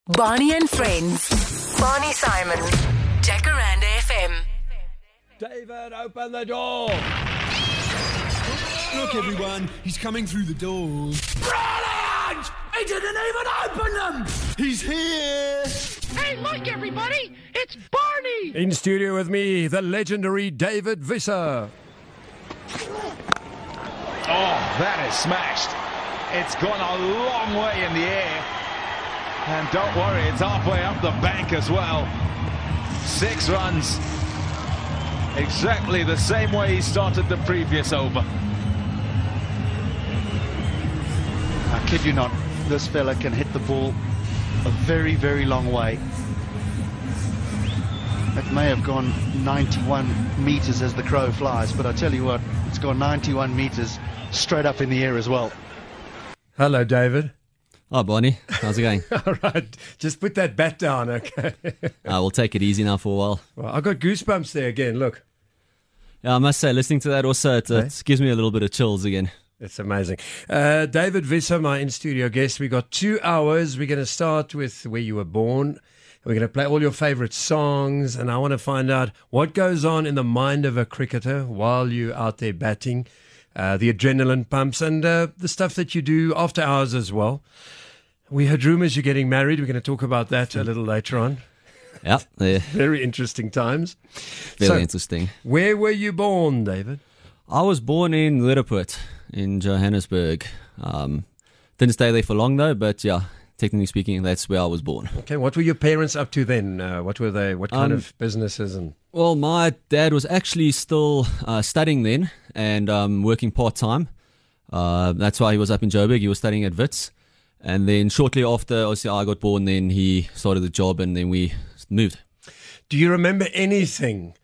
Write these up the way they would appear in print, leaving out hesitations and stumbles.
Barney and Friends. Barney Simon. Jacaranda FM. David, open the door! Look, everyone, he's coming through the doors. Brilliant! He didn't even open them! He's here! Hey, look, everybody! It's Barney! In studio with me, the legendary David Visser. Oh, that is smashed. It's gone a long way in the air. And don't worry, it's halfway up the bank as well. 6 runs. Exactly the same way he started the previous over. I kid you not, this fella can hit the ball a very, very long way. It may have gone 91 meters as the crow flies, but I tell you what, it's gone 91 meters straight up in the air as well. Hello, David. Hi, Barney. How's it going? All right, just put that bat down, okay? We'll take it easy now for a while. Well, I got goosebumps there again, look. Yeah, I must say, listening to that also, it gives me a little bit of chills again. It's amazing. David Visser, my in-studio guest. We got 2 hours. We're going to start with where you were born. We're going to play all your favourite songs, and I want to find out what goes on in the mind of a cricketer while you're out there batting, the adrenaline pumps, and the stuff that you do after hours as well. We heard rumours you're getting married. We're going to talk about that a little later on. Yeah. Very interesting times. Very interesting. Where were you born, David? I was born in Lidderpoort in Johannesburg. Didn't stay there for long though, but yeah, technically speaking, that's where I was born. Okay, what were your parents up to then? What were they? What kind of businesses? Well, my dad was actually still studying then and working part-time. That's why he was up in Joburg. He was studying at Wits. And then shortly after, obviously, I got born, then he started the job and then we moved. Do you remember anything?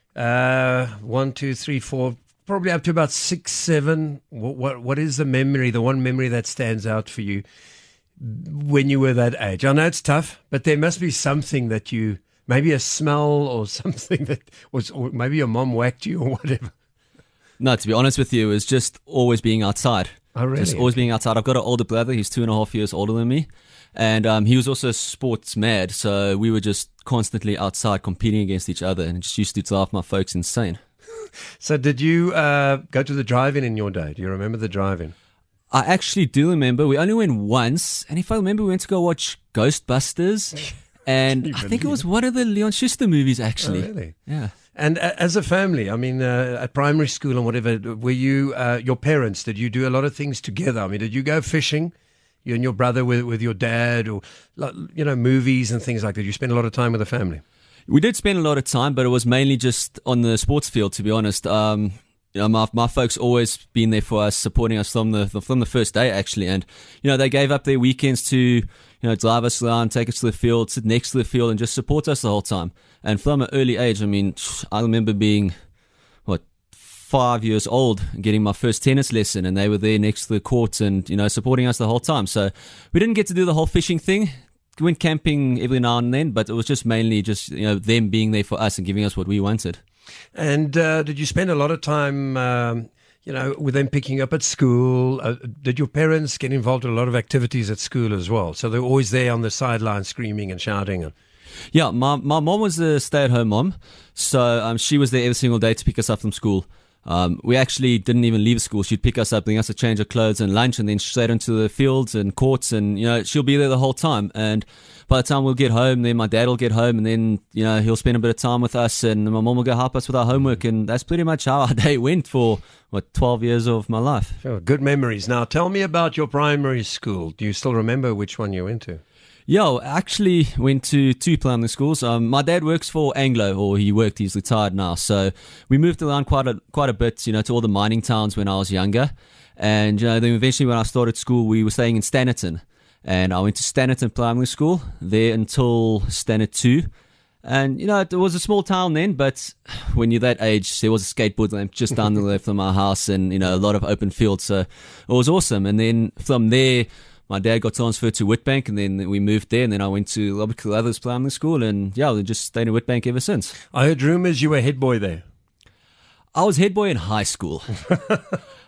1, 2, 3, 4, probably up to about 6, 7. What is the memory, the one memory that stands out for you when you were that age? I know it's tough, but there must be something that you, maybe a smell or something that was, or maybe your mom whacked you or whatever. No, to be honest with you, it's just always being outside. Oh, really? Just always being outside. I've got an older brother. He's 2.5 years older than me. And he was also sports mad. So we were just constantly outside competing against each other. And it just used to drive my folks insane. So did you go to the drive-in in your day? Do you remember the drive-in? I actually do remember. We only went once. And if I remember, we went to go watch Ghostbusters. And I think it was one of the Leon Schuster movies, actually. Oh, really? Yeah. And as a family, I mean, at primary school and whatever, were you, your parents, did you do a lot of things together? I mean, did you go fishing, you and your brother with your dad, or, you know, movies and things like that? Did you spend a lot of time with the family? We did spend a lot of time, but it was mainly just on the sports field, to be honest. You know, my folks always been there for us, supporting us from the first day, actually. And, you know, they gave up their weekends to, you know, drive us around, take us to the field, sit next to the field and just support us the whole time. And from an early age, I mean, I remember being, 5 years old and getting my first tennis lesson, and they were there next to the court and, you know, supporting us the whole time. So we didn't get to do the whole fishing thing. We went camping every now and then, but it was just mainly just, you know, them being there for us and giving us what we wanted. And did you spend a lot of time, you know, with them picking up at school? Did your parents get involved in a lot of activities at school as well? So they were always there on the sideline screaming and shouting. Yeah, my mom was a stay-at-home mom, so she was there every single day to pick us up from school. We actually didn't even leave school. She'd pick us up, bring us a change of clothes and lunch, and then straight into the fields and courts, and, you know, she'll be there the whole time. And by the time we'll get home, then my dad will get home, and then, you know, he'll spend a bit of time with us, and my mom will go help us with our homework, and that's pretty much how our day went for, 12 years of my life. Sure, good memories. Now, tell me about your primary school. Do you still remember which one you went to? Yeah, I actually went to 2 primary schools. My dad works for Anglo, or he worked, he's retired now. So we moved around quite a bit, you know, to all the mining towns when I was younger. And, you know, then eventually when I started school, we were staying in Standerton. And I went to Standerton Primary School there until Standard 2. And, you know, it was a small town then, but when you're that age, there was a skateboard ramp just down the left from our house and, you know, a lot of open fields. So it was awesome. And then from there, my dad got transferred to Witbank, and then we moved there, and then I went to Robert Carruthers Primary School, and yeah, we just stayed in Witbank ever since. I heard rumours you were head boy there. I was head boy in high school.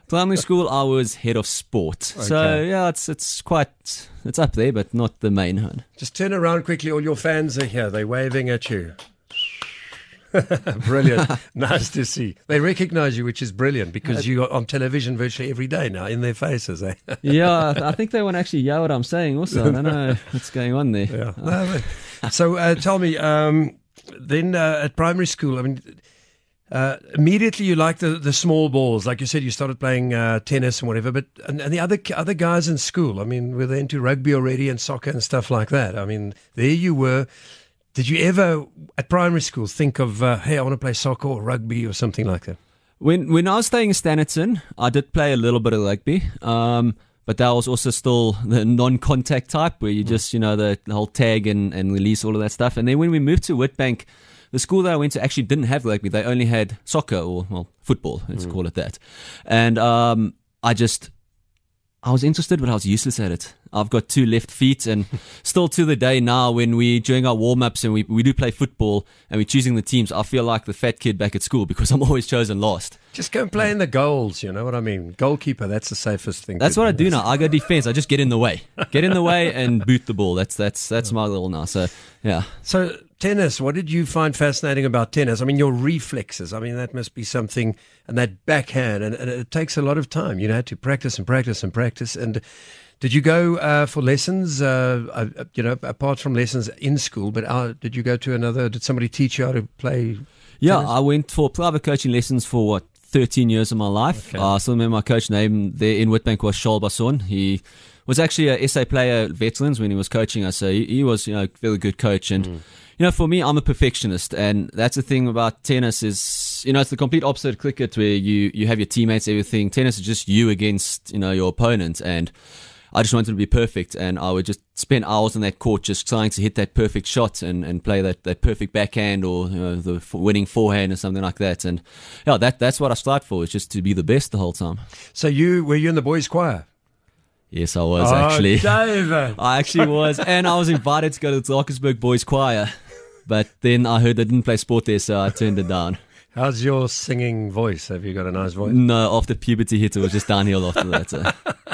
Primary school, I was head of sport. So, yeah, it's up there, but not the main one. Just turn around quickly. All your fans are here. They're waving at you. Brilliant. Nice to see. They recognize you, which is brilliant because you're on television virtually every day now in their faces. Eh? Yeah, I think they want to actually hear what I'm saying also. I don't know what's going on there. Yeah. So tell me, then at primary school, I mean, immediately you liked the small balls. Like you said, you started playing tennis and whatever. But and the other guys in school, I mean, were they into rugby already and soccer and stuff like that? I mean, there you were. Did you ever, at primary school, think of, hey, I want to play soccer or rugby or something like that? When I was staying in Standerton, I did play a little bit of rugby, but that was also still the non-contact type where you just, the whole tag and release, all of that stuff. And then when we moved to Witbank, the school that I went to actually didn't have rugby. They only had soccer or, football, let's call it that. And I was interested, but I was useless at it. I've got 2 left feet, and still to the day now, when we during our warm-ups and we do play football and we're choosing the teams, I feel like the fat kid back at school because I'm always chosen last. Just go and play in the goals, you know what I mean? Goalkeeper, that's the safest thing. That's what I do now. I go defense. I just get in the way and boot the ball. That's my role now. So yeah. So tennis, what did you find fascinating about tennis? I mean, your reflexes. I mean, that must be something, and that backhand, and it takes a lot of time. You had to practice and practice and practice. And did you go for lessons, apart from lessons in school, but did you go to another, did somebody teach you how to play Yeah, tennis? I went for private coaching lessons for 13 years of my life. Okay. I still remember my coach name there in Witbank was Charles Basson. He was actually a SA player at Veterans when he was coaching us, so he was a very good coach. And for me, I'm a perfectionist, and that's the thing about tennis is, it's the complete opposite of cricket where you have your teammates, everything. Tennis is just you against, your opponent, and I just wanted to be perfect, and I would just spend hours on that court just trying to hit that perfect shot and play that perfect backhand or the winning forehand or something like that. And that's what I strive for, is just to be the best the whole time. So were you in the boys' choir? Yes, I was actually. David. I actually was, and I was invited to go to the Drakensberg Boys Choir, but then I heard they didn't play sport there, so I turned it down. How's your singing voice? Have you got a nice voice? No, after puberty hit, it was just downhill after that.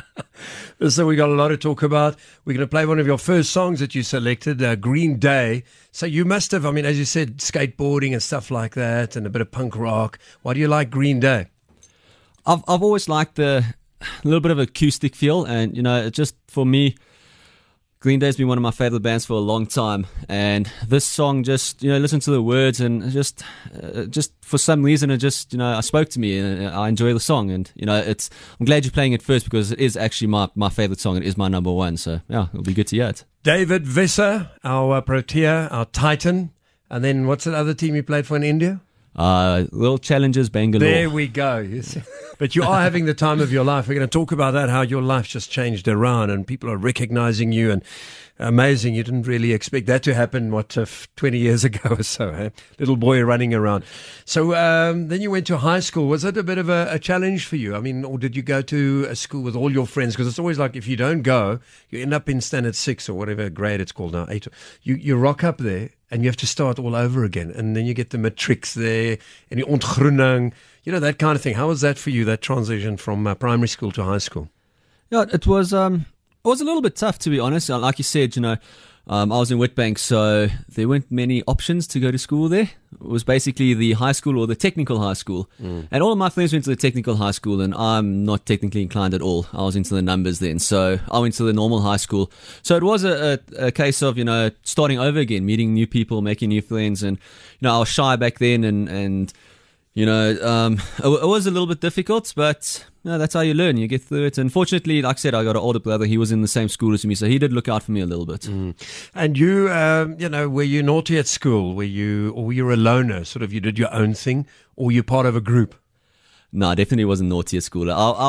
So we got a lot to talk about. We're going to play one of your first songs that you selected, Green Day. So you must have, as you said, skateboarding and stuff like that, and a bit of punk rock. Why do you like Green Day? I've always liked a little bit of acoustic feel, and it just, for me, Green Day's been one of my favorite bands for a long time, and this song just, listen to the words, and just for some reason it just, it spoke to me, and I enjoy the song, and I'm glad you're playing it first because it is actually my favorite song. It is my number one, so yeah, it'll be good to hear it. David Visser, our Protea, our Titan, and then what's that other team you played for in India? Little Challengers Bangalore. There we go. Yes. But you are having the time of your life. We're going to talk about that, how your life just changed around and people are recognizing you, and amazing. You didn't really expect that to happen, 20 years ago or so, eh? Little boy running around. So then you went to high school. Was it a bit of a challenge for you? Or did you go to a school with all your friends? Because it's always like if you don't go, you end up in standard 6 or whatever grade it's called now, 8. You rock up there and you have to start all over again. And then you get the matrics there and the ontgroening, that kind of thing. How was that for you, that transition from primary school to high school? Yeah, it was a little bit tough, to be honest. Like you said, I was in Witbank, so there weren't many options to go to school there. It was basically the high school or the technical high school. And all of my friends went to the technical high school, and I'm not technically inclined at all. I was into the numbers then, so I went to the normal high school. So it was a case of, starting over again, meeting new people, making new friends. And, I was shy back then, and it was a little bit difficult, but that's how you learn. You get through it. And fortunately, like I said, I got an older brother. He was in the same school as me, so he did look out for me a little bit. And you, were you naughty at school? Were you a loner? Sort of, you did your own thing, or were you part of a group? No, I definitely wasn't naughty at school. I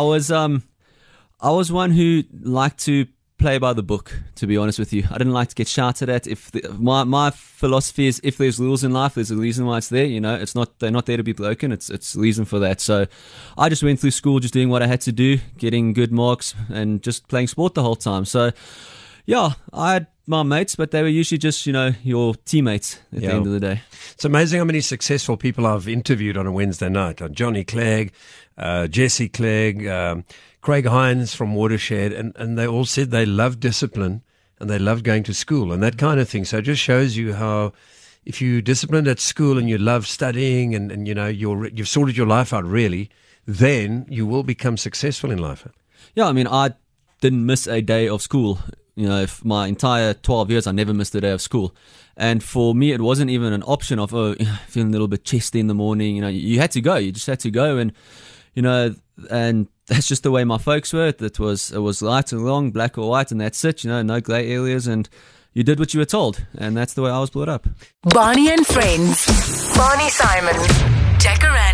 was one who liked to play by the book, to be honest with you. I didn't like to get shouted at. My philosophy is, if there's rules in life, there's a reason why it's there. They're not there to be broken. It's a reason for that. So I just went through school just doing what I had to do, getting good marks and just playing sport the whole time. So yeah, I my mates, but they were usually just, your teammates at the end of the day. It's amazing how many successful people I've interviewed on a Wednesday night, like Johnny Clegg, Jesse Clegg, Craig Hines from Watershed, and they all said they love discipline and they love going to school and that kind of thing. So it just shows you how if you're disciplined at school and you love studying and you've sorted your life out really, then you will become successful in life. Yeah, I mean, I didn't miss a day of school. My entire 12 years, I never missed a day of school. And for me, it wasn't even an option of, feeling a little bit chesty in the morning. You had to go. You just had to go. And, and that's just the way my folks were. It was light and long, black or white, and that's it. No grey areas. And you did what you were told. And that's the way I was brought up. Barney and Friends. Barney Simon. Jacaranda.